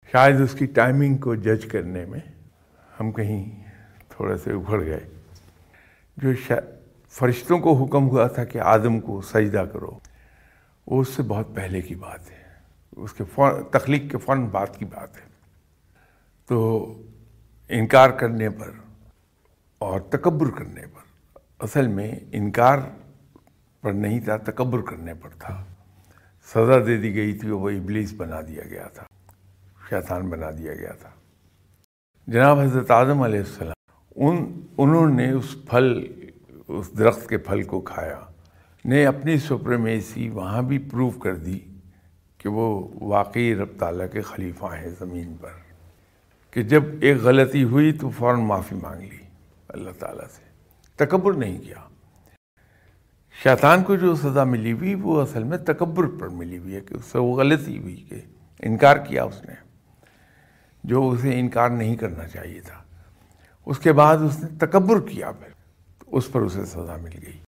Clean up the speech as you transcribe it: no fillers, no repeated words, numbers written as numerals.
شاید اس کی ٹائمنگ کو جج کرنے میں ہم کہیں تھوڑے سے اکھڑ گئے. جو فرشتوں کو حکم ہوا تھا کہ آدم کو سجدہ کرو، وہ اس سے بہت پہلے کی بات ہے، اس کے تخلیق کے فوراً بعد کی بات ہے. تو انکار کرنے پر اور تکبر کرنے پر، اصل میں انکار پر نہیں تھا، تکبر کرنے پر تھا. سزا دے دی گئی تھی، وہ ابلیس بنا دیا گیا تھا، شیطان بنا دیا گیا تھا. جناب حضرت آدم علیہ السلام انہوں نے اس درخت کے پھل کو کھایا، نے اپنی سپریمیسی وہاں بھی پروو کر دی کہ وہ واقعی رب تعالیٰ کے خلیفہ ہیں زمین پر، کہ جب ایک غلطی ہوئی تو فوراً معافی مانگ لی اللہ تعالیٰ سے، تکبر نہیں کیا. شیطان کو جو سزا ملی ہوئی وہ اصل میں تکبر پر ملی ہوئی ہے کہ اس سے وہ غلطی ہوئی کہ انکار کیا اس نے، جو اسے انکار نہیں کرنا چاہیے تھا. اس کے بعد اس نے تکبر کیا، پھر اس پر اسے سزا مل گئی.